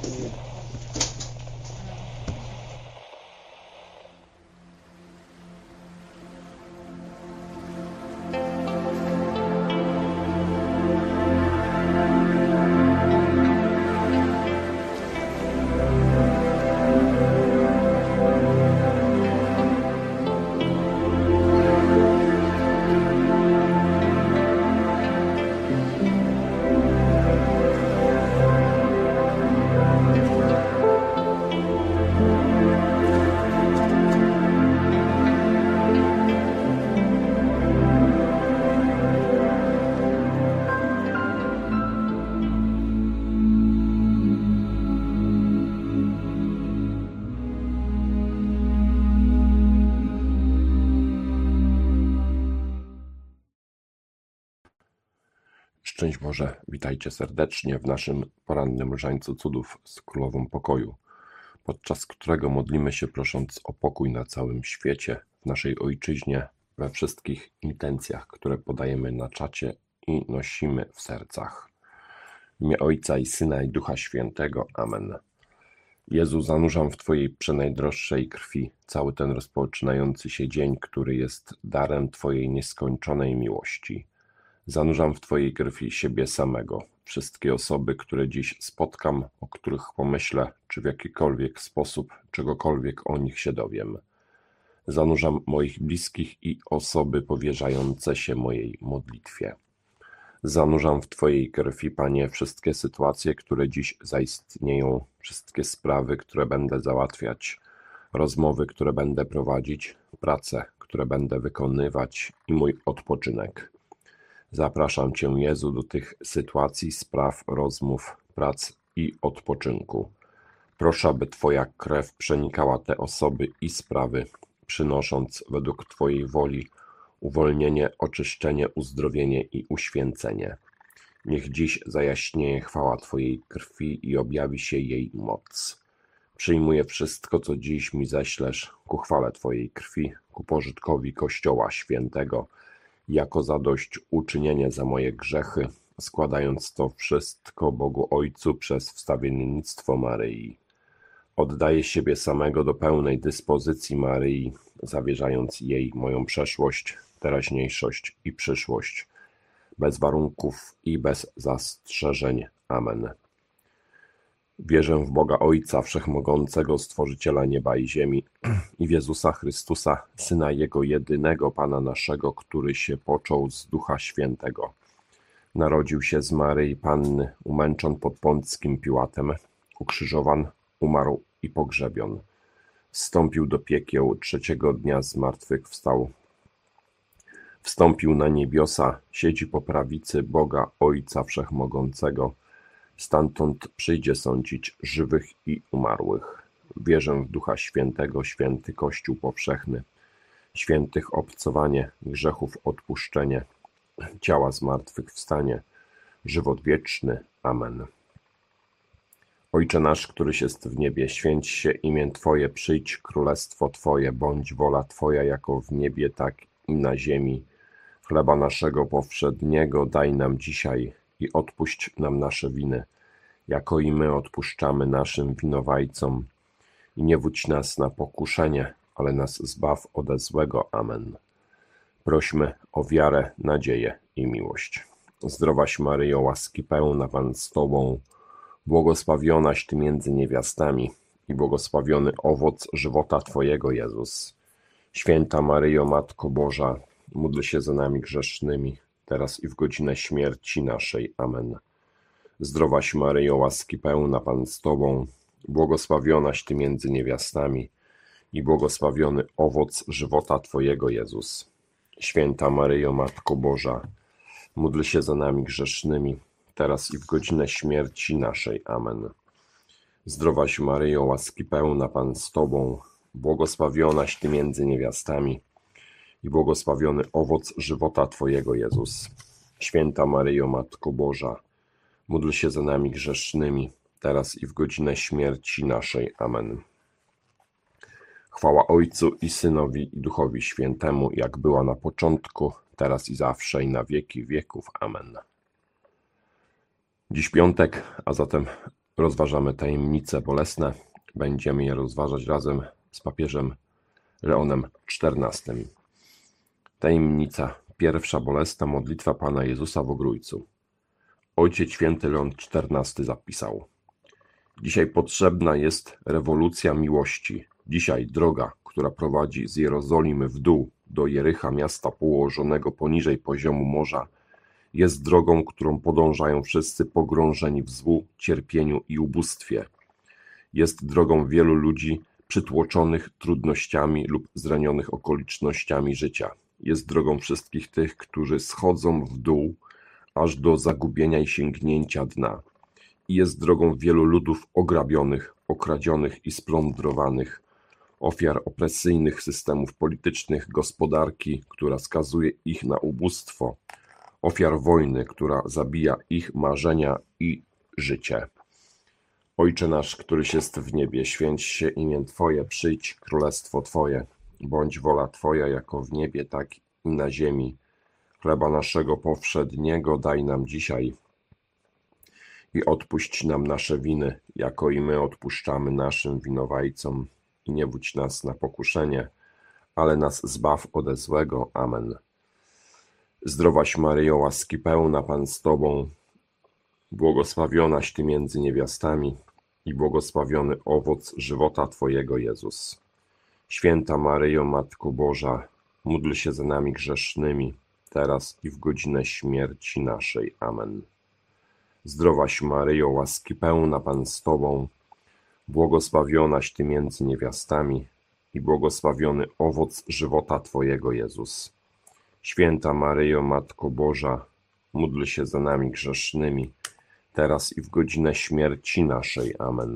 Szczęść Boże, witajcie serdecznie w naszym porannym różańcu cudów z Królową Pokoju, podczas którego modlimy się prosząc o pokój na całym świecie, w naszej Ojczyźnie, we wszystkich intencjach, które podajemy na czacie i nosimy w sercach. W imię Ojca i Syna i Ducha Świętego. Amen. Jezu, zanurzam w Twojej przenajdroższej krwi cały ten rozpoczynający się dzień, który jest darem Twojej nieskończonej miłości. Zanurzam w Twojej krwi siebie samego, wszystkie osoby, które dziś spotkam, o których pomyślę, czy w jakikolwiek sposób czegokolwiek o nich się dowiem. Zanurzam moich bliskich i osoby powierzające się mojej modlitwie. Zanurzam w Twojej krwi, Panie, wszystkie sytuacje, które dziś zaistnieją, wszystkie sprawy, które będę załatwiać, rozmowy, które będę prowadzić, prace, które będę wykonywać i mój odpoczynek. Zapraszam Cię, Jezu, do tych sytuacji, spraw, rozmów, prac i odpoczynku. Proszę, aby Twoja krew przenikała te osoby i sprawy, przynosząc według Twojej woli uwolnienie, oczyszczenie, uzdrowienie i uświęcenie. Niech dziś zajaśnieje chwała Twojej krwi i objawi się jej moc. Przyjmuję wszystko, co dziś mi ześlesz, ku chwale Twojej krwi, ku pożytkowi Kościoła Świętego, jako zadośćuczynienie za moje grzechy, składając to wszystko Bogu Ojcu przez wstawiennictwo Maryi. Oddaję siebie samego do pełnej dyspozycji Maryi, zawierzając jej moją przeszłość, teraźniejszość i przyszłość, bez warunków i bez zastrzeżeń. Amen. Wierzę w Boga Ojca Wszechmogącego, Stworzyciela nieba i ziemi, i w Jezusa Chrystusa, Syna Jego jedynego, Pana naszego, który się począł z Ducha Świętego. Narodził się z Maryi Panny, umęczon pod Pąckim Piłatem, ukrzyżowan, umarł i pogrzebion. Zstąpił do piekieł, trzeciego dnia zmartwychwstał. Wstąpił na niebiosa, siedzi po prawicy Boga Ojca Wszechmogącego. Stamtąd przyjdzie sądzić żywych i umarłych. Wierzę w Ducha Świętego, święty Kościół powszechny, świętych obcowanie, grzechów odpuszczenie, ciała zmartwychwstanie, żywot wieczny. Amen. Ojcze nasz, któryś jest w niebie, święć się imię Twoje, przyjdź królestwo Twoje, bądź wola Twoja jako w niebie, tak i na ziemi. Chleba naszego powszedniego daj nam dzisiaj i odpuść nam nasze winy, jako i my odpuszczamy naszym winowajcom. I nie wódź nas na pokuszenie, ale nas zbaw ode złego. Amen. Prośmy o wiarę, nadzieję i miłość. Zdrowaś Maryjo, łaski pełna, Pan z Tobą, błogosławionaś Ty między niewiastami i błogosławiony owoc żywota Twojego, Jezus. Święta Maryjo, Matko Boża, módl się za nami grzesznymi, teraz i w godzinę śmierci naszej. Amen. Zdrowaś Maryjo, łaski pełna, Pan z Tobą, błogosławionaś Ty między niewiastami i błogosławiony owoc żywota Twojego, Jezus. Święta Maryjo, Matko Boża, módl się za nami grzesznymi, teraz i w godzinę śmierci naszej. Amen. Zdrowaś Maryjo, łaski pełna, Pan z Tobą, błogosławionaś Ty między niewiastami i błogosławiony owoc żywota Twojego, Jezus. Święta Maryjo, Matko Boża, módl się za nami grzesznymi, teraz i w godzinę śmierci naszej. Amen. Chwała Ojcu i Synowi i Duchowi Świętemu, jak była na początku, teraz i zawsze i na wieki wieków. Amen. Dziś piątek, a zatem Rozważamy tajemnice bolesne. Będziemy je rozważać razem z papieżem Leonem XIV. Tajemnica pierwsza bolesna, modlitwa Pana Jezusa w Ogrójcu. Ojciec święty Leon XIV zapisał: dzisiaj potrzebna jest rewolucja miłości. Dzisiaj droga, która prowadzi z Jerozolimy w dół do Jericha, miasta położonego poniżej poziomu morza, jest drogą, którą podążają wszyscy pogrążeni w złu, cierpieniu i ubóstwie. Jest drogą wielu ludzi przytłoczonych trudnościami lub zranionych okolicznościami życia. Jest drogą wszystkich tych, którzy schodzą w dół aż do zagubienia i sięgnięcia dna. I jest drogą wielu ludów ograbionych, okradzionych i splądrowanych, ofiar opresyjnych systemów politycznych, gospodarki, która skazuje ich na ubóstwo, ofiar wojny, która zabija ich marzenia i życie. Ojcze nasz, któryś jest w niebie, święć się imię Twoje, przyjdź królestwo Twoje, bądź wola Twoja jako w niebie, tak i na ziemi. Chleba naszego powszedniego daj nam dzisiaj i odpuść nam nasze winy, jako i my odpuszczamy naszym winowajcom. I nie wódź nas na pokuszenie, ale nas zbaw ode złego. Amen. Zdrowaś Maryjo, łaski pełna, Pan z Tobą, błogosławionaś Ty między niewiastami i błogosławiony owoc żywota Twojego, Jezus. Święta Maryjo, Matko Boża, módl się za nami grzesznymi, teraz i w godzinę śmierci naszej. Amen. Zdrowaś Maryjo, łaski pełna, Pan z Tobą, błogosławionaś Ty między niewiastami i błogosławiony owoc żywota Twojego, Jezus. Święta Maryjo, Matko Boża, módl się za nami grzesznymi, teraz i w godzinę śmierci naszej. Amen.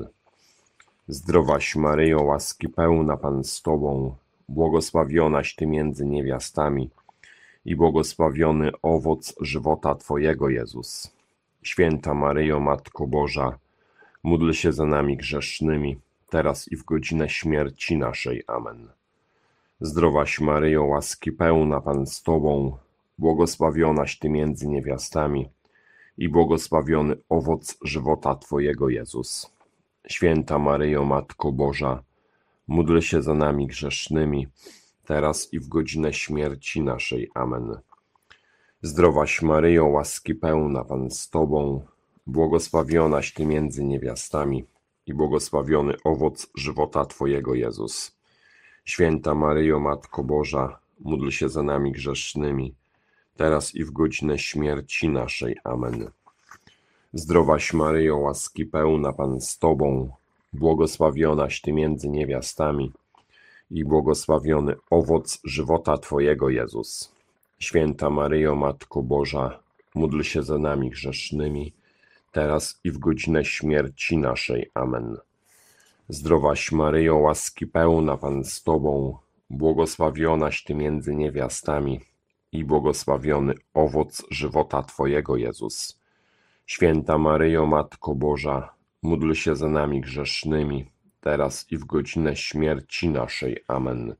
Zdrowaś Maryjo, łaski pełna, Pan z Tobą, błogosławionaś Ty między niewiastami i błogosławiony owoc żywota Twojego, Jezus. Święta Maryjo, Matko Boża, módl się za nami grzesznymi, teraz i w godzinę śmierci naszej. Amen. Zdrowaś Maryjo, łaski pełna, Pan z Tobą, błogosławionaś Ty między niewiastami i błogosławiony owoc żywota Twojego, Jezus. Święta Maryjo, Matko Boża, módl się za nami grzesznymi, teraz i w godzinę śmierci naszej. Amen. Zdrowaś Maryjo, łaski pełna, Pan z Tobą, błogosławionaś Ty między niewiastami i błogosławiony owoc żywota Twojego, Jezus. Święta Maryjo, Matko Boża, módl się za nami grzesznymi, teraz i w godzinę śmierci naszej. Amen. Zdrowaś Maryjo, łaski pełna, Pan z Tobą, błogosławionaś Ty między niewiastami i błogosławiony owoc żywota Twojego, Jezus. Święta Maryjo, Matko Boża, módl się za nami grzesznymi, teraz i w godzinę śmierci naszej. Amen. Zdrowaś Maryjo, łaski pełna, Pan z Tobą, błogosławionaś Ty między niewiastami i błogosławiony owoc żywota Twojego, Jezus. Święta Maryjo, Matko Boża, módl się za nami grzesznymi, teraz i w godzinę śmierci naszej. Amen.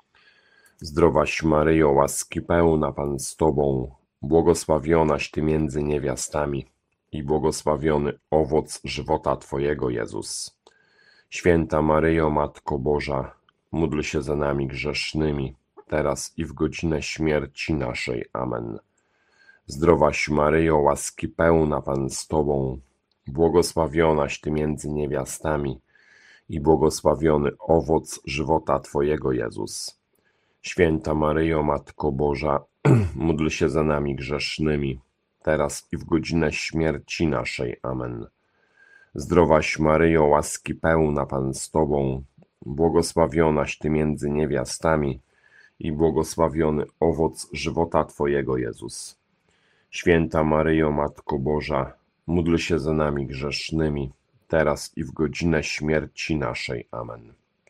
Zdrowaś Maryjo, łaski pełna, Pan z Tobą, błogosławionaś Ty między niewiastami i błogosławiony owoc żywota Twojego, Jezus. Święta Maryjo, Matko Boża, módl się za nami grzesznymi, teraz i w godzinę śmierci naszej. Amen. Zdrowaś Maryjo, łaski pełna, Pan z Tobą, błogosławionaś Ty między niewiastami i błogosławiony owoc żywota Twojego, Jezus. Święta Maryjo, Matko Boża, módl się za nami grzesznymi, teraz i w godzinę śmierci naszej. Amen. Zdrowaś Maryjo, łaski pełna, Pan z Tobą, błogosławionaś Ty między niewiastami i błogosławiony owoc żywota Twojego, Jezus. Święta Maryjo, Matko Boża, módl się za nami grzesznymi, teraz i w godzinę śmierci naszej. Amen.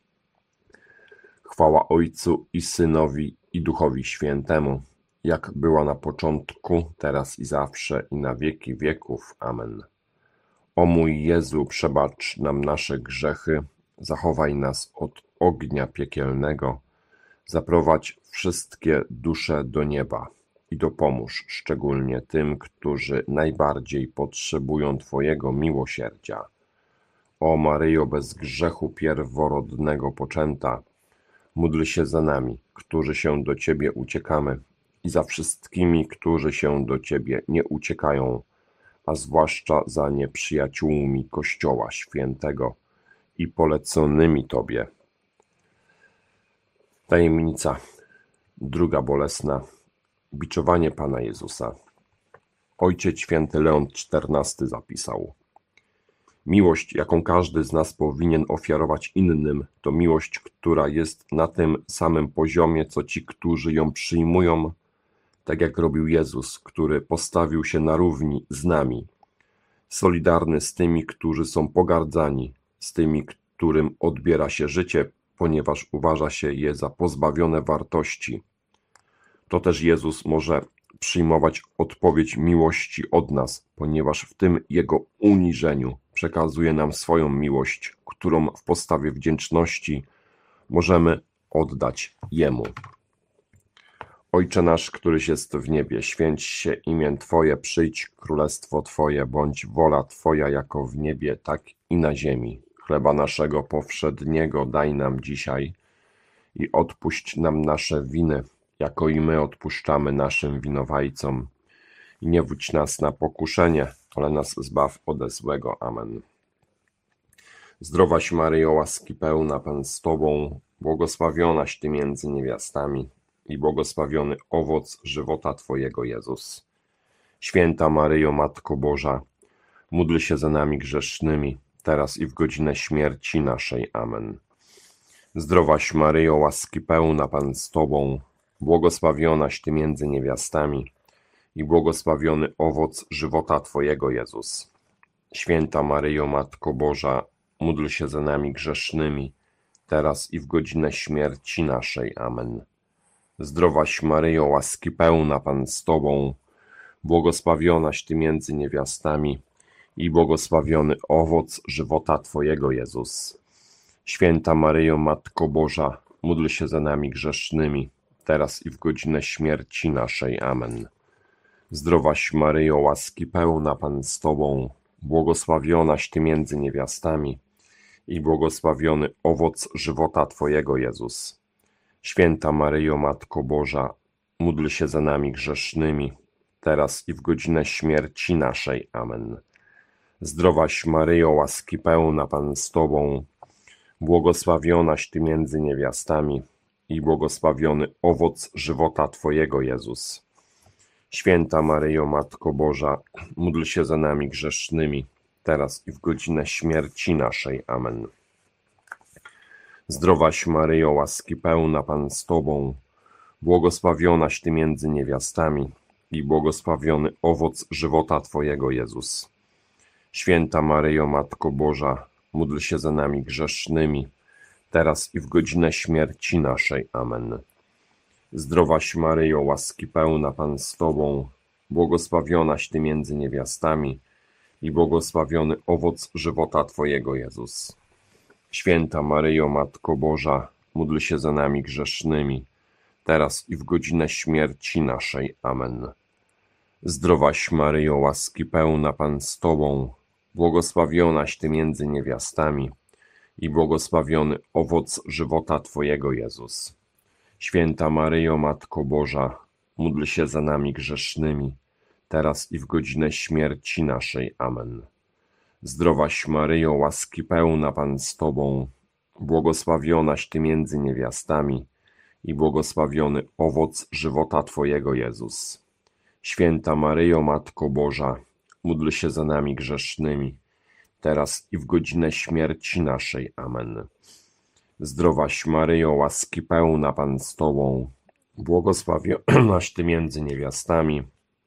Chwała Ojcu i Synowi i Duchowi Świętemu, jak była na początku, teraz i zawsze, i na wieki wieków. Amen. O mój Jezu, przebacz nam nasze grzechy, zachowaj nas od ognia piekielnego, zaprowadź wszystkie dusze do nieba i dopomóż szczególnie tym, którzy najbardziej potrzebują Twojego miłosierdzia. O Maryjo, bez grzechu pierworodnego poczęta, módl się za nami, którzy się do Ciebie uciekamy, i za wszystkimi, którzy się do Ciebie nie uciekają, a zwłaszcza za nieprzyjaciółmi Kościoła Świętego i poleconymi Tobie. Tajemnica druga bolesna. Biczowanie Pana Jezusa. Ojciec święty Leon XIV zapisał: miłość, jaką każdy z nas powinien ofiarować innym, to miłość, która jest na tym samym poziomie, co ci, którzy ją przyjmują, tak jak robił Jezus, który postawił się na równi z nami, solidarny z tymi, którzy są pogardzani, z tymi, którym odbiera się życie, ponieważ uważa się je za pozbawione wartości. To też Jezus może przyjmować odpowiedź miłości od nas, ponieważ w tym Jego uniżeniu przekazuje nam swoją miłość, którą w postawie wdzięczności możemy oddać Jemu. Ojcze nasz, któryś jest w niebie, święć się imię Twoje, przyjdź królestwo Twoje, bądź wola Twoja jako w niebie, tak i na ziemi. Chleba naszego powszedniego daj nam dzisiaj i odpuść nam nasze winy, jako i my odpuszczamy naszym winowajcom. I nie wódź nas na pokuszenie, ale nas zbaw ode złego. Amen. Zdrowaś Maryjo, łaski pełna, Pan z Tobą, błogosławionaś Ty między niewiastami i błogosławiony owoc żywota Twojego, Jezus. Święta Maryjo, Matko Boża, módl się za nami grzesznymi, teraz i w godzinę śmierci naszej. Amen. Zdrowaś Maryjo, łaski pełna, Pan z Tobą, błogosławionaś Ty między niewiastami i błogosławiony owoc żywota Twojego, Jezus. Święta Maryjo, Matko Boża, módl się za nami grzesznymi, teraz i w godzinę śmierci naszej. Amen. Zdrowaś Maryjo, łaski pełna, Pan z Tobą, błogosławionaś Ty między niewiastami i błogosławiony owoc żywota Twojego, Jezus. Święta Maryjo, Matko Boża, módl się za nami grzesznymi, teraz i w godzinę śmierci naszej. Amen. Zdrowaś Maryjo, łaski pełna, Pan z Tobą, błogosławionaś Ty między niewiastami i błogosławiony owoc żywota Twojego, Jezus. Święta Maryjo, Matko Boża, módl się za nami grzesznymi, teraz i w godzinę śmierci naszej. Amen. Zdrowaś Maryjo, łaski pełna, Pan z Tobą, błogosławionaś Ty między niewiastami i błogosławiony owoc żywota Twojego, Jezus. Święta Maryjo, Matko Boża, módl się za nami grzesznymi, teraz i w godzinę śmierci naszej. Amen. Zdrowaś Maryjo, łaski pełna, Pan z Tobą, błogosławionaś Ty między niewiastami i błogosławiony owoc żywota Twojego, Jezus. Święta Maryjo, Matko Boża, módl się za nami grzesznymi, teraz i w godzinę śmierci naszej. Amen. Zdrowaś Maryjo, łaski pełna, Pan z Tobą, błogosławionaś Ty między niewiastami i błogosławiony owoc żywota Twojego, Jezus. Święta Maryjo, Matko Boża, módl się za nami grzesznymi, teraz i w godzinę śmierci naszej. Amen. Zdrowaś Maryjo, łaski pełna, Pan z Tobą, błogosławionaś Ty między niewiastami i błogosławiony owoc żywota Twojego, Jezus. Święta Maryjo, Matko Boża, módl się za nami grzesznymi, teraz i w godzinę śmierci naszej. Amen. Zdrowaś Maryjo, łaski pełna, Pan z Tobą, błogosławionaś Ty między niewiastami i błogosławiony owoc żywota Twojego, Jezus. Święta Maryjo, Matko Boża, módl się za nami grzesznymi, teraz i w godzinę śmierci naszej. Amen. Zdrowaś Maryjo, łaski pełna, Pan z Tobą, błogosławionaś Ty między niewiastami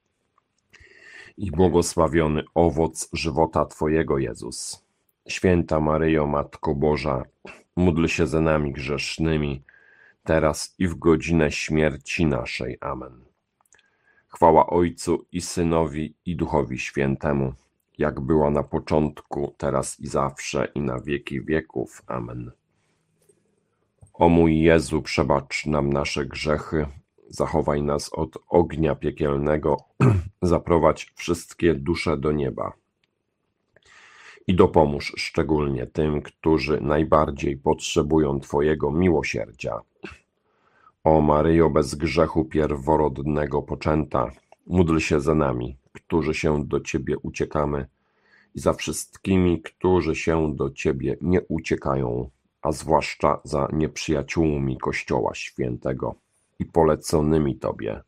i błogosławiony owoc żywota Twojego, Jezus. Święta Maryjo, Matko Boża, módl się za nami grzesznymi, teraz i w godzinę śmierci naszej. Amen. Chwała Ojcu i Synowi i Duchowi Świętemu, jak była na początku, teraz i zawsze, i na wieki wieków. Amen. O mój Jezu, przebacz nam nasze grzechy, zachowaj nas od ognia piekielnego, zaprowadź wszystkie dusze do nieba. i dopomóż szczególnie tym, którzy najbardziej potrzebują Twojego miłosierdzia. O Maryjo bez grzechu pierworodnego poczęta, módl się za nami, którzy się do Ciebie uciekamy, i za wszystkimi, którzy się do Ciebie nie uciekają, a zwłaszcza za nieprzyjaciółmi Kościoła Świętego i poleconymi Tobie.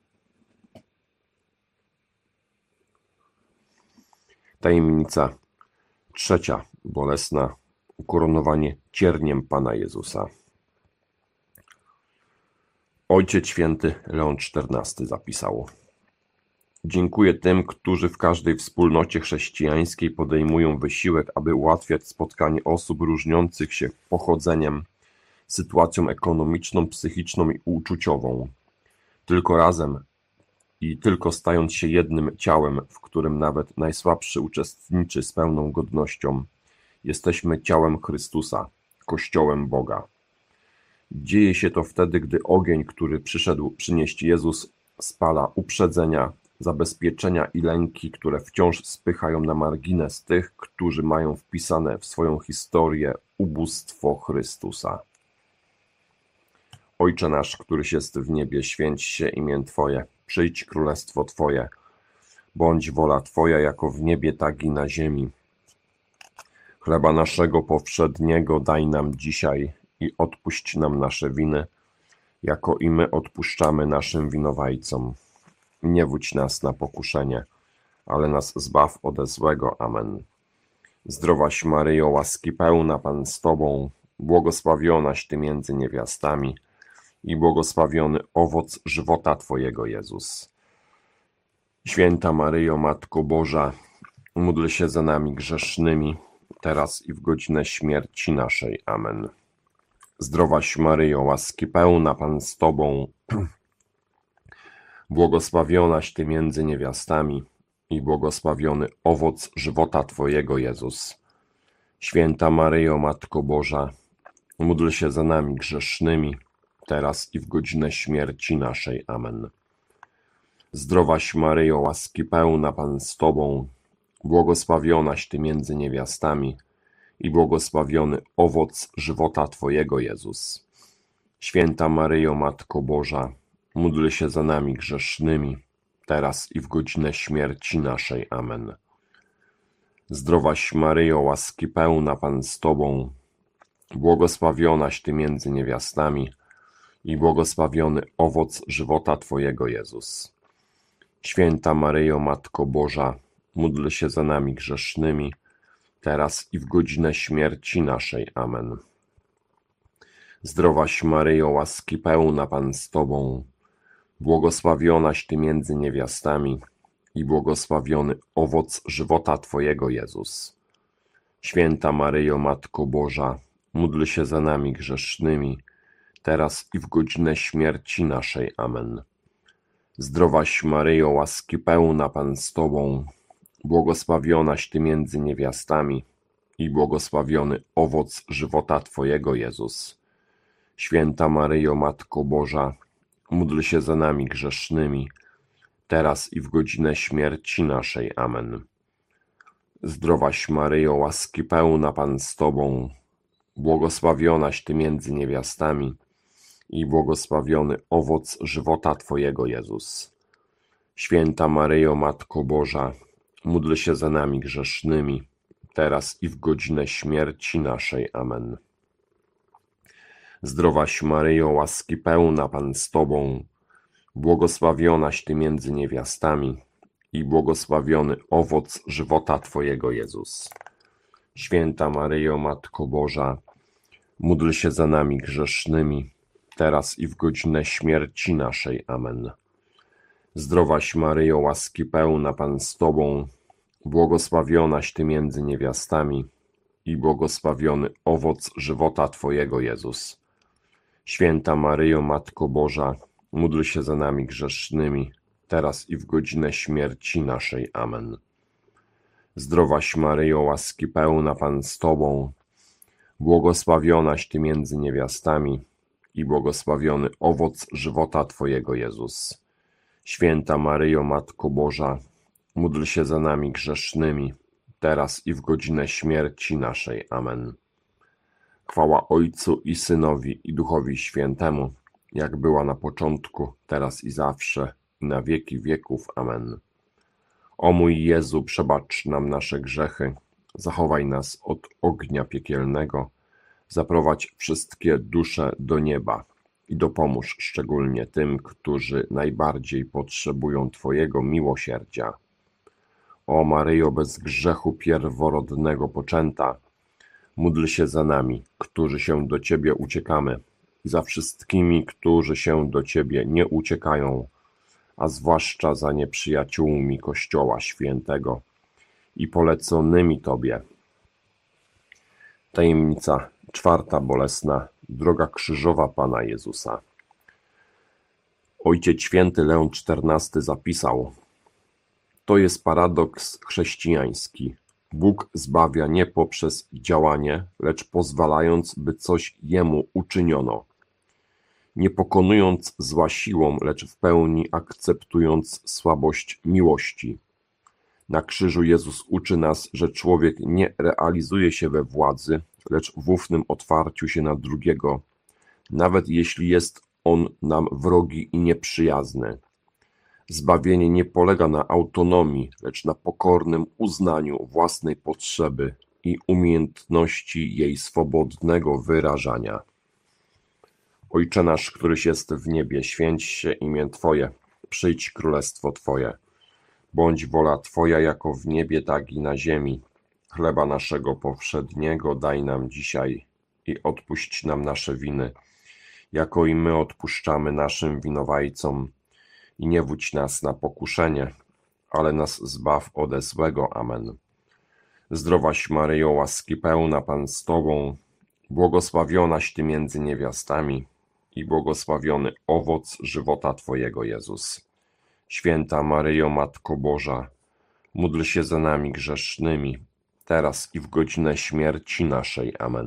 Tajemnica trzecia, bolesna, ukoronowanie cierniem Pana Jezusa. Ojciec Święty Leon XIV zapisał: dziękuję tym, którzy w każdej wspólnocie chrześcijańskiej podejmują wysiłek, aby ułatwiać spotkanie osób różniących się pochodzeniem, sytuacją ekonomiczną, psychiczną i uczuciową. Tylko razem i tylko stając się jednym ciałem, w którym nawet najsłabszy uczestniczy z pełną godnością, jesteśmy ciałem Chrystusa, Kościołem Boga. Dzieje się to wtedy, gdy ogień, który przyszedł przynieść Jezus, spala uprzedzenia, zabezpieczenia i lęki, które wciąż spychają na margines tych, którzy mają wpisane w swoją historię ubóstwo Chrystusa. Ojcze nasz, któryś jest w niebie, święć się imię Twoje, przyjdź królestwo Twoje, bądź wola Twoja jako w niebie, tak i na ziemi. Chleba naszego powszedniego daj nam dzisiaj i odpuść nam nasze winy, jako i my odpuszczamy naszym winowajcom. Nie wódź nas na pokuszenie, ale nas zbaw ode złego. Amen. Zdrowaś Maryjo, łaski pełna, Pan z Tobą, błogosławionaś Ty między niewiastami i błogosławiony owoc żywota Twojego, Jezus. Święta Maryjo, Matko Boża, módl się za nami grzesznymi, teraz i w godzinę śmierci naszej. Amen. Zdrowaś Maryjo, łaski pełna, Pan z Tobą, błogosławionaś Ty między niewiastami i błogosławiony owoc żywota Twojego, Jezus. Święta Maryjo, Matko Boża, módl się za nami grzesznymi, teraz i w godzinę śmierci naszej. Amen. Zdrowaś Maryjo, łaski pełna, Pan z Tobą, błogosławionaś Ty między niewiastami i błogosławiony owoc żywota Twojego, Jezus. Święta Maryjo, Matko Boża, módl się za nami grzesznymi, teraz i w godzinę śmierci naszej. Amen. Zdrowaś Maryjo, łaski pełna, Pan z Tobą, błogosławionaś Ty między niewiastami i błogosławiony owoc żywota Twojego, Jezus. Święta Maryjo, Matko Boża, módl się za nami grzesznymi, teraz i w godzinę śmierci naszej. Amen. Zdrowaś Maryjo, łaski pełna, Pan z Tobą, błogosławionaś Ty między niewiastami i błogosławiony owoc żywota Twojego, Jezus. Święta Maryjo, Matko Boża, módl się za nami grzesznymi, teraz i w godzinę śmierci naszej. Amen. Zdrowaś Maryjo, łaski pełna, Pan z Tobą, błogosławionaś Ty między niewiastami i błogosławiony owoc żywota Twojego, Jezus. Święta Maryjo, Matko Boża, módl się za nami grzesznymi, teraz i w godzinę śmierci naszej. Amen. Zdrowaś Maryjo, łaski pełna, Pan z Tobą, błogosławionaś Ty między niewiastami i błogosławiony owoc żywota Twojego, Jezus. Święta Maryjo, Matko Boża, módl się za nami grzesznymi, teraz i w godzinę śmierci naszej. Amen. Zdrowaś Maryjo, łaski pełna, Pan z Tobą, błogosławionaś Ty między niewiastami i błogosławiony owoc żywota Twojego, Jezus. Święta Maryjo, Matko Boża, módl się za nami grzesznymi, teraz i w godzinę śmierci naszej. Amen. Zdrowaś Maryjo, łaski pełna, Pan z Tobą, błogosławionaś Ty między niewiastami i błogosławiony owoc żywota Twojego, Jezus. Święta Maryjo, Matko Boża, módl się za nami grzesznymi, teraz i w godzinę śmierci naszej. Amen. Zdrowaś Maryjo, łaski pełna, Pan z Tobą, błogosławionaś Ty między niewiastami i błogosławiony owoc żywota Twojego, Jezus. Święta Maryjo, Matko Boża, módl się za nami grzesznymi, teraz i w godzinę śmierci naszej. Amen. Chwała Ojcu i Synowi, i Duchowi Świętemu, jak była na początku, teraz i zawsze, i na wieki wieków. Amen. O mój Jezu, przebacz nam nasze grzechy, zachowaj nas od ognia piekielnego, zaprowadź wszystkie dusze do nieba i dopomóż szczególnie tym, którzy najbardziej potrzebują Twojego miłosierdzia. O Maryjo, bez grzechu pierworodnego poczęta, módl się za nami, którzy się do Ciebie uciekamy, i za wszystkimi, którzy się do Ciebie nie uciekają, a zwłaszcza za nieprzyjaciółmi Kościoła Świętego i poleconymi Tobie. Tajemnica czwarta bolesna, droga krzyżowa Pana Jezusa. Ojciec Święty Leon XIV zapisał: to jest paradoks chrześcijański. Bóg zbawia nie poprzez działanie, lecz pozwalając, by coś Jemu uczyniono. Nie pokonując zła siłą, lecz w pełni akceptując słabość miłości. Na krzyżu Jezus uczy nas, że człowiek nie realizuje się we władzy, lecz w ufnym otwarciu się na drugiego, nawet jeśli jest on nam wrogi i nieprzyjazny. Zbawienie nie polega na autonomii, lecz na pokornym uznaniu własnej potrzeby i umiejętności jej swobodnego wyrażania. Ojcze nasz, któryś jest w niebie, święć się imię Twoje, przyjdź królestwo Twoje. Bądź wola Twoja jako w niebie, tak i na ziemi. Chleba naszego powszedniego daj nam dzisiaj i odpuść nam nasze winy, jako i my odpuszczamy naszym winowajcom. I nie wódź nas na pokuszenie, ale nas zbaw ode złego. Amen. Zdrowaś Maryjo, łaski pełna, Pan z Tobą, błogosławionaś Ty między niewiastami i błogosławiony owoc żywota Twojego, Jezus. Święta Maryjo, Matko Boża, módl się za nami grzesznymi, teraz i w godzinę śmierci naszej. Amen.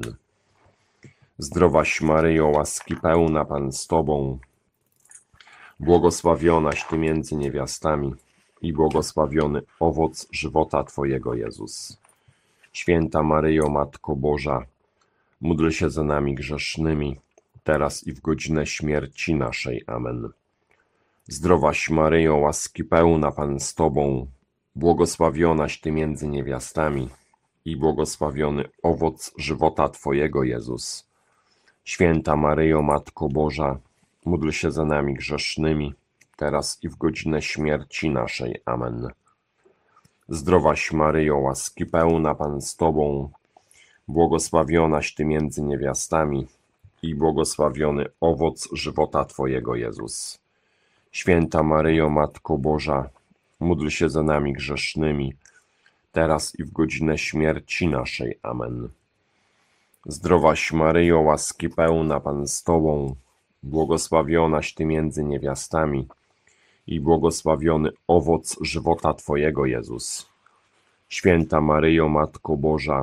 Zdrowaś Maryjo, łaski pełna, Pan z Tobą, błogosławionaś Ty między niewiastami i błogosławiony owoc żywota Twojego, Jezus. Święta Maryjo, Matko Boża, módl się za nami grzesznymi, teraz i w godzinę śmierci naszej. Amen. Zdrowaś Maryjo, łaski pełna, Pan z Tobą, błogosławionaś Ty między niewiastami i błogosławiony owoc żywota Twojego, Jezus. Święta Maryjo, Matko Boża, módl się za nami grzesznymi, teraz i w godzinę śmierci naszej. Amen. Zdrowaś Maryjo, łaski pełna, Pan z Tobą, błogosławionaś Ty między niewiastami i błogosławiony owoc żywota Twojego, Jezus. Święta Maryjo, Matko Boża, módl się za nami grzesznymi, teraz i w godzinę śmierci naszej. Amen. Zdrowaś Maryjo, łaski pełna, Pan z Tobą, błogosławionaś Ty między niewiastami i błogosławiony owoc żywota Twojego, Jezus. Święta Maryjo, Matko Boża,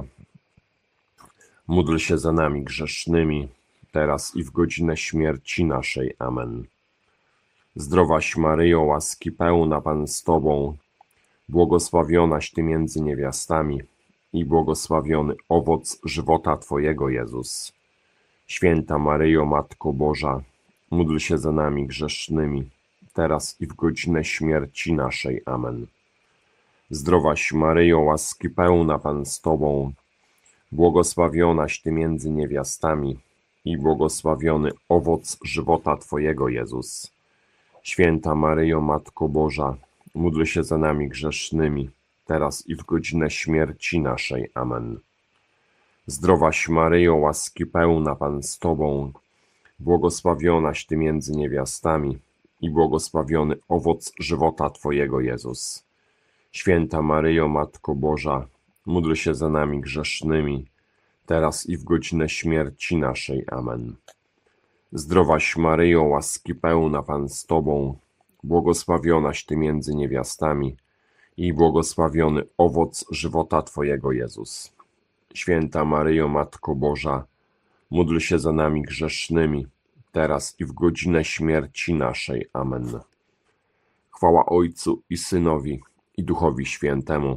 módl się za nami grzesznymi, teraz i w godzinę śmierci naszej. Amen. Zdrowaś Maryjo, łaski pełna, Pan z Tobą, błogosławionaś Ty między niewiastami i błogosławiony owoc żywota Twojego, Jezus. Święta Maryjo, Matko Boża, módl się za nami grzesznymi, teraz i w godzinę śmierci naszej. Amen. Zdrowaś Maryjo, łaski pełna, Pan z Tobą, błogosławionaś Ty między niewiastami i błogosławiony owoc żywota Twojego, Jezus. Święta Maryjo, Matko Boża, módl się za nami grzesznymi, teraz i w godzinę śmierci naszej. Amen. Zdrowaś Maryjo, łaski pełna, Pan z Tobą, błogosławionaś Ty między niewiastami i błogosławiony owoc żywota Twojego, Jezus. Święta Maryjo, Matko Boża, módl się za nami grzesznymi, teraz i w godzinę śmierci naszej. Amen. Zdrowaś Maryjo, łaski pełna, Pan z Tobą, błogosławionaś Ty między niewiastami i błogosławiony owoc żywota Twojego, Jezus. Święta Maryjo, Matko Boża, módl się za nami grzesznymi, teraz i w godzinę śmierci naszej. Amen. Chwała Ojcu i Synowi, i Duchowi Świętemu,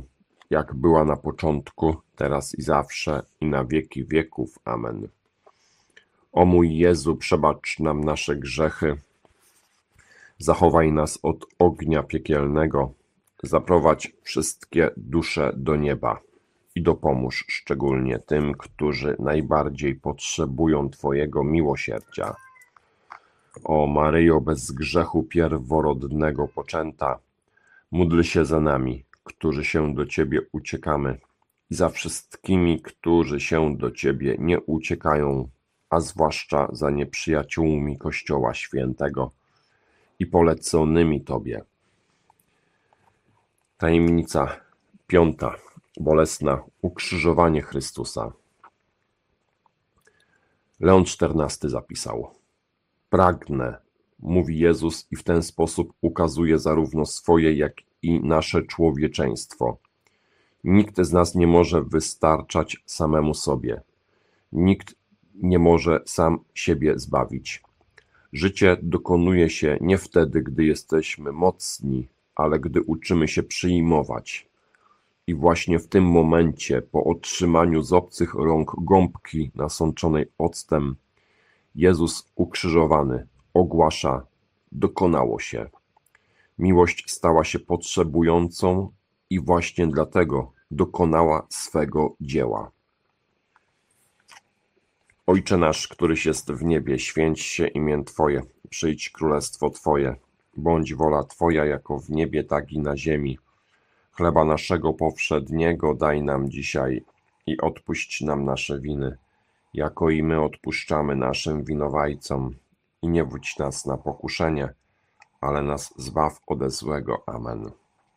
jak była na początku, teraz i zawsze, i na wieki wieków. Amen. O mój Jezu, przebacz nam nasze grzechy, zachowaj nas od ognia piekielnego, zaprowadź wszystkie dusze do nieba i dopomóż szczególnie tym, którzy najbardziej potrzebują Twojego miłosierdzia. O Maryjo, bez grzechu pierworodnego poczęta, módl się za nami, którzy się do Ciebie uciekamy, i za wszystkimi, którzy się do Ciebie nie uciekają, a zwłaszcza za nieprzyjaciółmi Kościoła Świętego i poleconymi Tobie. Tajemnica 5. Bolesna ukrzyżowanie Chrystusa. Leon XIV zapisał: pragnę, mówi Jezus, i w ten sposób ukazuje zarówno swoje, jak i nasze człowieczeństwo. Nikt z nas nie może wystarczać samemu sobie. Nikt nie może sam siebie zbawić. Życie dokonuje się nie wtedy, gdy jesteśmy mocni, ale gdy uczymy się przyjmować. I właśnie w tym momencie, po otrzymaniu z obcych rąk gąbki nasączonej octem, Jezus ukrzyżowany ogłasza: dokonało się. Miłość stała się potrzebującą i właśnie dlatego dokonała swego dzieła. Ojcze nasz, któryś jest w niebie, święć się imię Twoje, przyjdź królestwo Twoje, bądź wola Twoja jako w niebie, tak i na ziemi. Chleba naszego powszedniego daj nam dzisiaj i odpuść nam nasze winy, jako i my odpuszczamy naszym winowajcom. I nie wódź nas na pokuszenie, ale nas zbaw ode złego. Amen.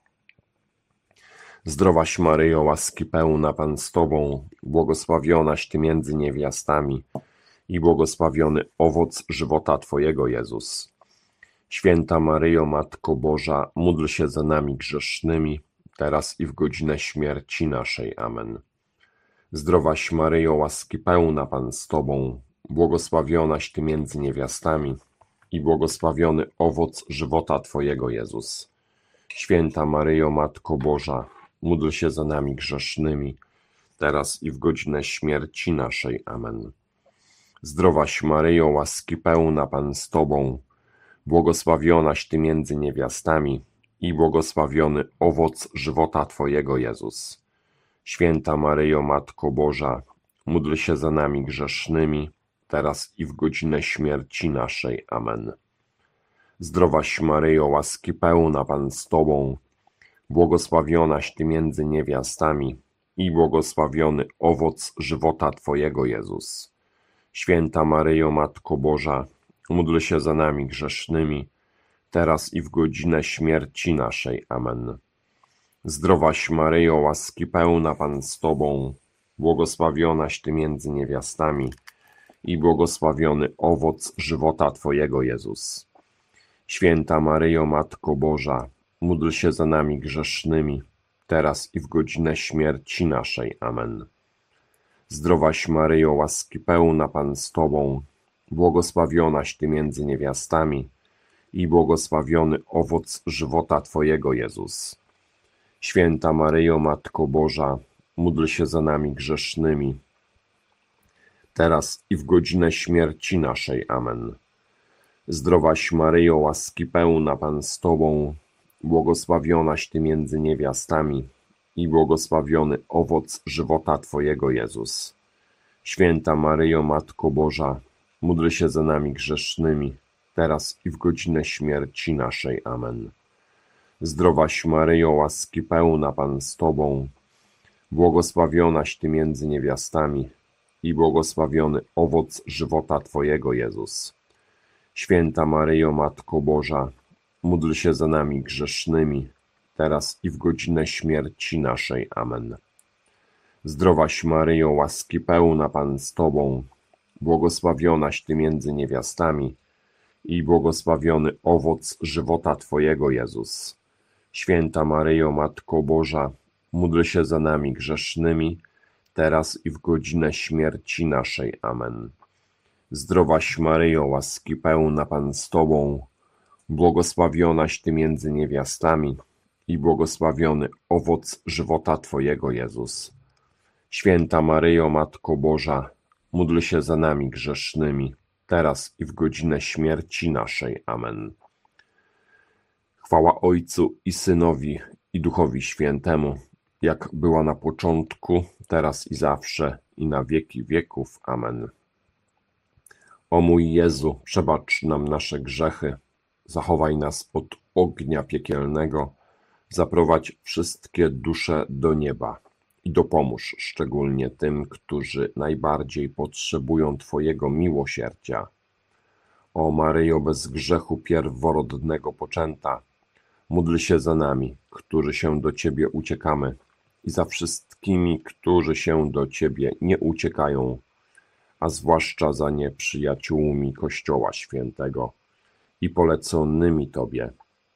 Zdrowaś Maryjo, łaski pełna, Pan z Tobą, błogosławionaś Ty między niewiastami i błogosławiony owoc żywota Twojego, Jezus. Święta Maryjo, Matko Boża, módl się za nami grzesznymi, teraz i w godzinę śmierci naszej. Amen. Zdrowaś Maryjo, łaski pełna, Pan z Tobą, błogosławionaś Ty między niewiastami i błogosławiony owoc żywota Twojego, Jezus. Święta Maryjo, Matko Boża, módl się za nami grzesznymi, teraz i w godzinę śmierci naszej. Amen. Zdrowaś Maryjo, łaski pełna, Pan z Tobą, błogosławionaś Ty między niewiastami i błogosławiony owoc żywota Twojego, Jezus. Święta Maryjo, Matko Boża, módl się za nami grzesznymi, teraz i w godzinę śmierci naszej. Amen. Zdrowaś Maryjo, łaski pełna, Pan z Tobą, błogosławionaś Ty między niewiastami i błogosławiony owoc żywota Twojego, Jezus. Święta Maryjo, Matko Boża, módl się za nami grzesznymi, teraz i w godzinę śmierci naszej. Amen. Zdrowaś Maryjo, łaski pełna, Pan z Tobą, błogosławionaś Ty między niewiastami i błogosławiony owoc żywota Twojego, Jezus. Święta Maryjo, Matko Boża, módl się za nami grzesznymi, teraz i w godzinę śmierci naszej. Amen. Zdrowaś Maryjo, łaski pełna, Pan z Tobą, błogosławionaś Ty między niewiastami i błogosławiony owoc żywota Twojego, Jezus. Święta Maryjo, Matko Boża, módl się za nami grzesznymi, teraz i w godzinę śmierci naszej. Amen. Zdrowaś Maryjo, łaski pełna, Pan z Tobą, błogosławionaś Ty między niewiastami i błogosławiony owoc żywota Twojego, Jezus. Święta Maryjo, Matko Boża, módl się za nami grzesznymi, teraz i w godzinę śmierci naszej. Amen. Zdrowaś Maryjo, łaski pełna, Pan z Tobą, błogosławionaś Ty między niewiastami i błogosławiony owoc żywota Twojego, Jezus. Święta Maryjo, Matko Boża, módl się za nami grzesznymi, teraz i w godzinę śmierci naszej. Amen. Zdrowaś Maryjo, łaski pełna, Pan z Tobą, błogosławionaś Ty między niewiastami i błogosławiony owoc żywota Twojego, Jezus. Święta Maryjo, Matko Boża, módl się za nami grzesznymi, teraz i w godzinę śmierci naszej. Amen. Zdrowaś Maryjo, łaski pełna, Pan z Tobą, błogosławionaś Ty między niewiastami i błogosławiony owoc żywota Twojego, Jezus. Święta Maryjo, Matko Boża, módl się za nami grzesznymi, teraz i w godzinę śmierci naszej. Amen. Chwała Ojcu i Synowi, i Duchowi Świętemu, jak była na początku, teraz i zawsze, i na wieki wieków. Amen. O mój Jezu, przebacz nam nasze grzechy, zachowaj nas od ognia piekielnego, zaprowadź wszystkie dusze do nieba i dopomóż szczególnie tym, którzy najbardziej potrzebują Twojego miłosierdzia. O Maryjo, bez grzechu pierworodnego poczęta, módl się za nami, którzy się do Ciebie uciekamy, i za wszystkimi, którzy się do Ciebie nie uciekają, a zwłaszcza za nieprzyjaciółmi Kościoła Świętego i poleconymi Tobie.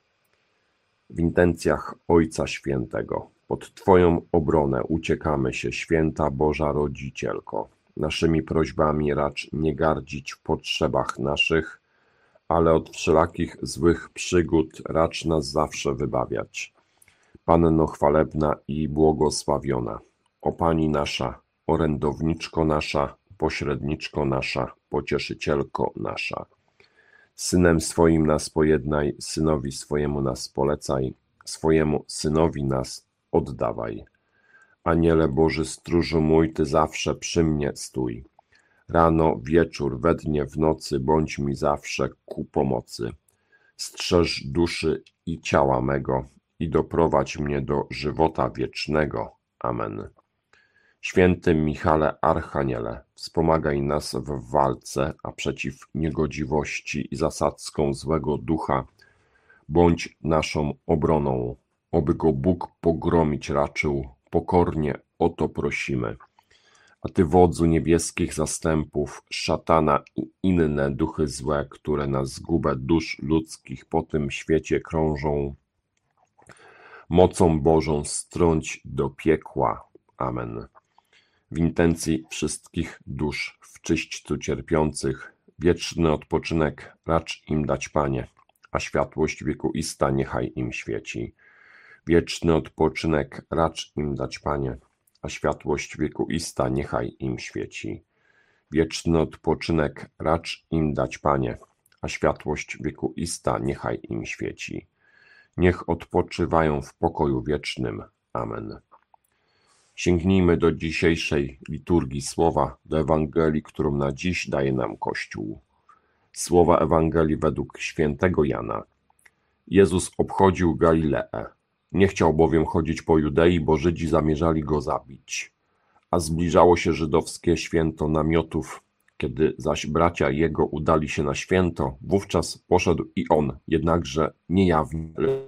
W intencjach Ojca Świętego, pod Twoją obronę uciekamy się, Święta Boża Rodzicielko. Naszymi prośbami racz nie gardzić w potrzebach naszych, ale od wszelakich złych przygód racz nas zawsze wybawiać. Panno chwalebna i błogosławiona, o Pani nasza, orędowniczko nasza, pośredniczko nasza, pocieszycielko nasza. Synem swoim nas pojednaj, synowi swojemu nas polecaj, swojemu synowi nas oddawaj. Aniele Boży, stróżu mój, Ty zawsze przy mnie stój. Rano, wieczór, we dnie, w nocy, bądź mi zawsze ku pomocy. Strzeż duszy i ciała mego i doprowadź mnie do żywota wiecznego. Amen. Święty Michale Archaniele, wspomagaj nas w walce, a przeciw niegodziwości i zasadzkom złego ducha bądź naszą obroną, oby go Bóg pogromić raczył, pokornie o to prosimy. A Ty, wodzu niebieskich zastępów, szatana i inne duchy złe, które na zgubę dusz ludzkich po tym świecie krążą, mocą Bożą strąć do piekła. Amen. W intencji wszystkich dusz w czyśćcu cierpiących, wieczny odpoczynek racz im dać, Panie, a światłość wiekuista niechaj im świeci. Wieczny odpoczynek racz im dać, Panie, a światłość wiekuista niechaj im świeci. Wieczny odpoczynek racz im dać, Panie, a światłość wiekuista niechaj im świeci. Niech odpoczywają w pokoju wiecznym. Amen. Sięgnijmy do dzisiejszej liturgii słowa, do Ewangelii, którą na dziś daje nam Kościół. Słowa Ewangelii według świętego Jana. Jezus obchodził Galileę. Nie chciał bowiem chodzić po Judei, bo Żydzi zamierzali go zabić. A zbliżało się żydowskie święto namiotów. Kiedy zaś bracia jego udali się na święto, wówczas poszedł i on, jednakże niejawnie.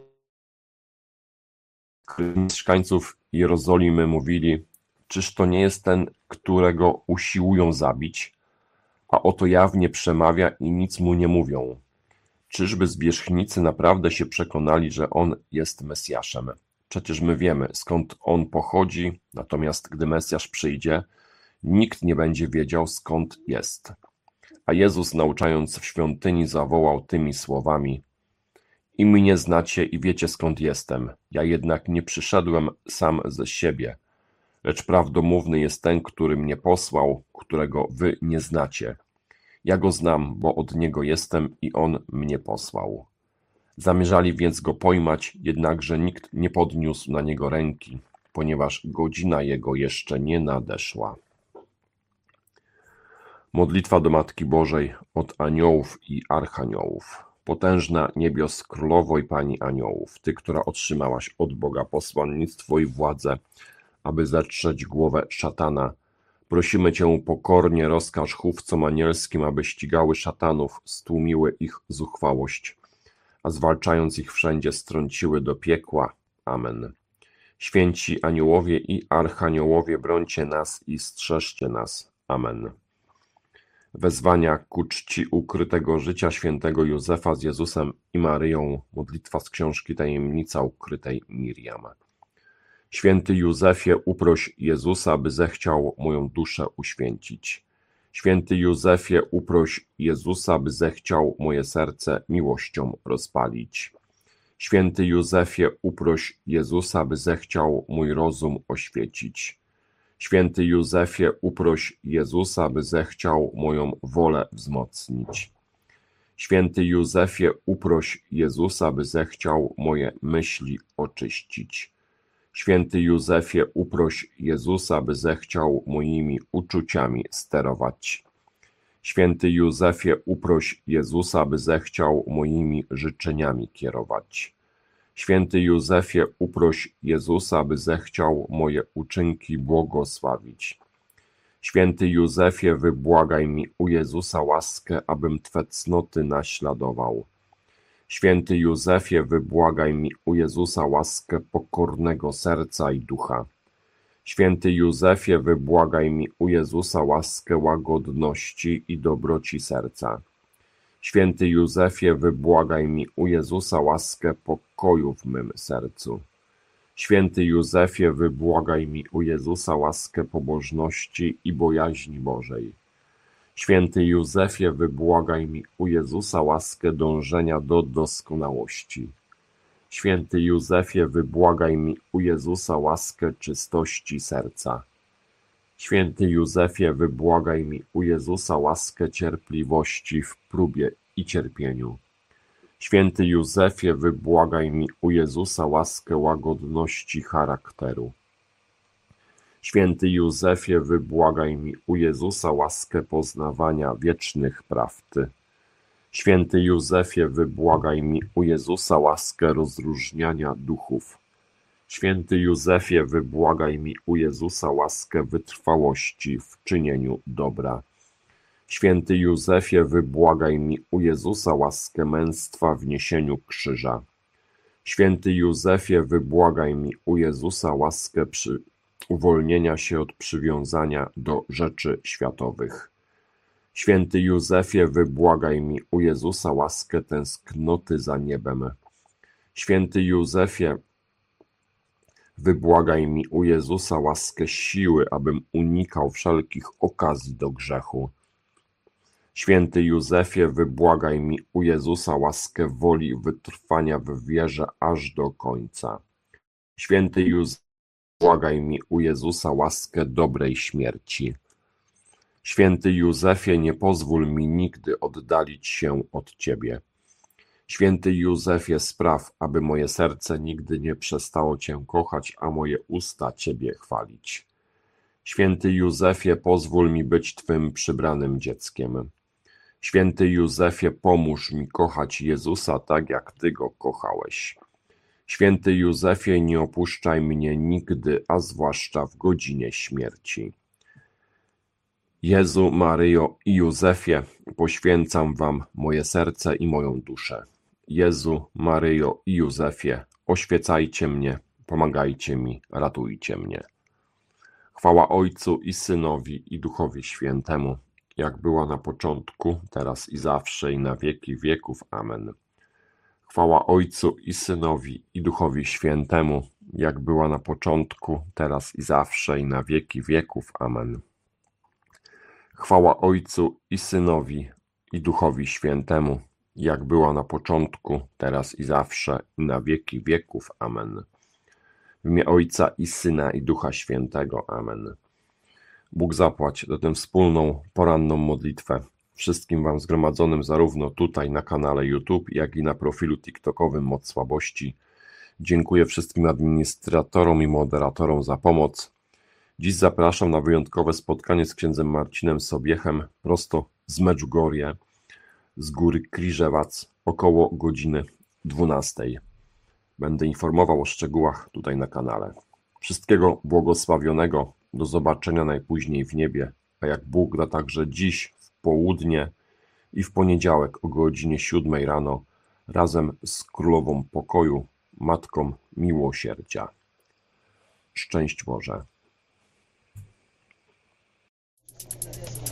Mieszkańców Jerozolimy mówili: czyż to nie jest ten, którego usiłują zabić? A oto jawnie przemawia i nic mu nie mówią. Czyżby zwierzchnicy naprawdę się przekonali, że on jest Mesjaszem? Przecież my wiemy, skąd on pochodzi, natomiast gdy Mesjasz przyjdzie, nikt nie będzie wiedział, skąd jest. A Jezus, nauczając w świątyni, zawołał tymi słowami: i mnie znacie i wiecie, skąd jestem. Ja jednak nie przyszedłem sam ze siebie, lecz prawdomówny jest ten, który mnie posłał, którego wy nie znacie. Ja go znam, bo od niego jestem i on mnie posłał. Zamierzali więc go pojmać, jednakże nikt nie podniósł na niego ręki, ponieważ godzina jego jeszcze nie nadeszła. Modlitwa do Matki Bożej od aniołów i archaniołów. Potężna niebios królowo i Pani aniołów, Ty, która otrzymałaś od Boga posłannictwo i władzę, aby zetrzeć głowę szatana, prosimy Cię pokornie, rozkaż chówcom anielskim, aby ścigały szatanów, stłumiły ich zuchwałość, a zwalczając ich wszędzie strąciły do piekła. Amen. Święci aniołowie i archaniołowie, brońcie nas i strzeżcie nas. Amen. Wezwania ku czci ukrytego życia świętego Józefa z Jezusem i Maryją. Modlitwa z książki Tajemnica ukrytej Miriam. Święty Józefie, uproś Jezusa, by zechciał moją duszę uświęcić. Święty Józefie, uproś Jezusa, by zechciał moje serce miłością rozpalić. Święty Józefie, uproś Jezusa, by zechciał mój rozum oświecić. Święty Józefie, uproś Jezusa, by zechciał moją wolę wzmocnić. Święty Józefie, uproś Jezusa, by zechciał moje myśli oczyścić. Święty Józefie, uproś Jezusa, by zechciał moimi uczuciami sterować. Święty Józefie, uproś Jezusa, by zechciał moimi życzeniami kierować. Święty Józefie, uproś Jezusa, by zechciał moje uczynki błogosławić. Święty Józefie, wybłagaj mi u Jezusa łaskę, abym Twe cnoty naśladował. Święty Józefie, wybłagaj mi u Jezusa łaskę pokornego serca i ducha. Święty Józefie, wybłagaj mi u Jezusa łaskę łagodności i dobroci serca. Święty Józefie, wybłagaj mi u Jezusa łaskę pokoju w mym sercu. Święty Józefie, wybłagaj mi u Jezusa łaskę pobożności i bojaźni Bożej. Święty Józefie, wybłagaj mi u Jezusa łaskę dążenia do doskonałości. Święty Józefie, wybłagaj mi u Jezusa łaskę czystości serca. Święty Józefie, wybłagaj mi u Jezusa łaskę cierpliwości w próbie i cierpieniu. Święty Józefie, wybłagaj mi u Jezusa łaskę łagodności charakteru. Święty Józefie, wybłagaj mi u Jezusa łaskę poznawania wiecznych prawd. Święty Józefie, wybłagaj mi u Jezusa łaskę rozróżniania duchów. Święty Józefie, wybłagaj mi u Jezusa łaskę wytrwałości w czynieniu dobra. Święty Józefie, wybłagaj mi u Jezusa łaskę męstwa w niesieniu krzyża. Święty Józefie, wybłagaj mi u Jezusa łaskę uwolnienia się od przywiązania do rzeczy światowych. Święty Józefie, wybłagaj mi u Jezusa łaskę tęsknoty za niebem. Święty Józefie, wybłagaj mi u Jezusa łaskę siły, abym unikał wszelkich okazji do grzechu. Święty Józefie, wybłagaj mi u Jezusa łaskę woli wytrwania w wierze aż do końca. Święty Józefie, błagaj mi u Jezusa łaskę dobrej śmierci. Święty Józefie, nie pozwól mi nigdy oddalić się od Ciebie. Święty Józefie, spraw, aby moje serce nigdy nie przestało Cię kochać, a moje usta Ciebie chwalić. Święty Józefie, pozwól mi być Twym przybranym dzieckiem. Święty Józefie, pomóż mi kochać Jezusa tak, jak Ty Go kochałeś. Święty Józefie, nie opuszczaj mnie nigdy, a zwłaszcza w godzinie śmierci. Jezu, Maryjo i Józefie, poświęcam Wam moje serce i moją duszę. Jezu, Maryjo i Józefie, oświecajcie mnie, pomagajcie mi, ratujcie mnie. Chwała Ojcu i Synowi i Duchowi Świętemu, jak była na początku, teraz i zawsze, i na wieki wieków. Amen. Chwała Ojcu i Synowi i Duchowi Świętemu, jak była na początku, teraz i zawsze, i na wieki wieków. Amen. Chwała Ojcu i Synowi i Duchowi Świętemu, jak była na początku, teraz i zawsze, i na wieki wieków. Amen. W imię Ojca i Syna i Ducha Świętego. Amen. Bóg zapłać za tę wspólną, poranną modlitwę wszystkim Wam zgromadzonym zarówno tutaj na kanale YouTube, jak i na profilu TikTokowym Moc Słabości. Dziękuję wszystkim administratorom i moderatorom za pomoc. Dziś zapraszam na wyjątkowe spotkanie z księdzem Marcinem Sobiechem prosto z Medjugorje, z góry Kriżewac, około godziny 12. Będę informował o szczegółach tutaj na kanale. Wszystkiego błogosławionego, do zobaczenia najpóźniej w niebie, a jak Bóg da, także dziś w południe i w poniedziałek o godzinie 7 rano razem z Królową Pokoju, Matką Miłosierdzia. Szczęść Boże.